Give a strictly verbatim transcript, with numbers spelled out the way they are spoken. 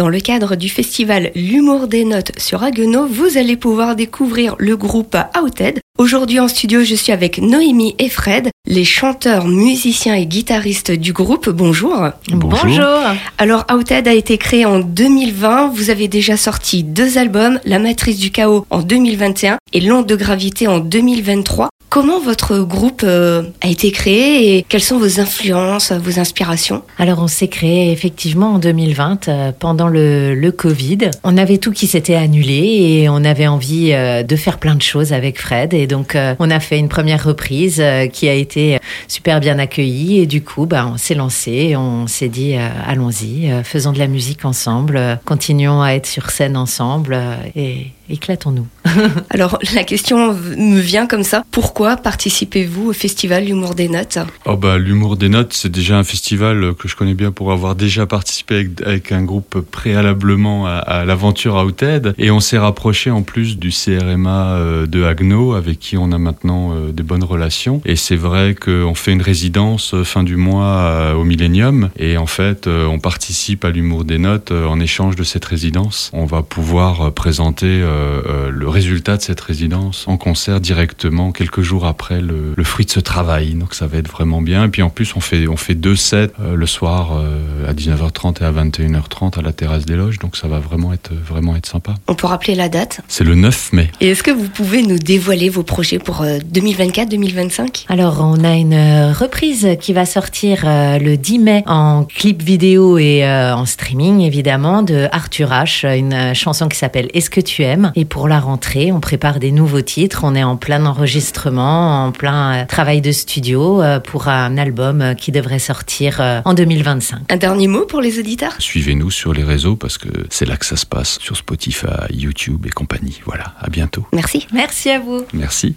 Dans le cadre du festival L'Humour des Notes sur Haguenau, vous allez pouvoir découvrir le groupe Outed. Aujourd'hui en studio, je suis avec Noémie et Fred, les chanteurs, musiciens et guitaristes du groupe. Bonjour. Bonjour. Bonjour. Alors Outed a été créé en deux mille vingt. Vous avez déjà sorti deux albums, La Matrice du Chaos en deux mille vingt et un et L'Onde de Gravité en deux mille vingt-trois. Comment votre groupe euh, a été créé et quelles sont vos influences, vos inspirations ? Alors on s'est créé effectivement en deux mille vingt euh, pendant le, le Covid. On avait tout qui s'était annulé et on avait envie euh, de faire plein de choses avec Fred. Et donc euh, on a fait une première reprise euh, qui a été super bien accueillie. Et du coup bah, on s'est lancé et on s'est dit euh, allons-y, euh, faisons de la musique ensemble, euh, continuons à être sur scène ensemble euh, et éclatons-nous. Alors la question me vient comme ça. Pourquoi participez-vous au festival L'Humour des Notes ? Oh bah, L'Humour des Notes, c'est déjà un festival que je connais bien pour avoir déjà participé avec, avec un groupe préalablement à, à l'aventure Outed. Et on s'est rapproché en plus du C R M A de Haguenau, avec qui on a maintenant euh, de bonnes relations. Et c'est vrai qu'on fait une résidence fin du mois euh, au Millennium. Et en fait, euh, on participe à L'Humour des Notes euh, en échange de cette résidence. On va pouvoir euh, présenter euh, euh, le résultat de cette résidence en concert directement quelques jours après le, le fruit de ce travail. Donc ça va être vraiment bien. Et puis en plus, on fait, on fait deux sets euh, le soir euh, à dix-neuf heures trente et à vingt et une heures trente à la terrasse des Loges. Donc ça va vraiment être, vraiment être sympa. On peut rappeler la date ? C'est le neuf mai. Et est-ce que vous pouvez nous dévoiler vos projets pour euh, deux mille vingt-quatre deux mille vingt-cinq ? Alors on a une euh, reprise qui va sortir euh, le dix mai en clip vidéo et euh, en streaming évidemment de Arthur H, une euh, chanson qui s'appelle Est-ce que tu aimes ? Et pour la rentrée, on prépare des nouveaux titres. On est en plein enregistrement, en plein euh, travail de studio euh, pour un album euh, qui devrait sortir euh, en deux mille vingt-cinq. Un dernier mot pour les auditeurs ? Suivez-nous sur les réseaux parce que c'est là que ça se passe, sur Spotify, YouTube et compagnie. Voilà, à bientôt. Merci. Merci à vous. Merci.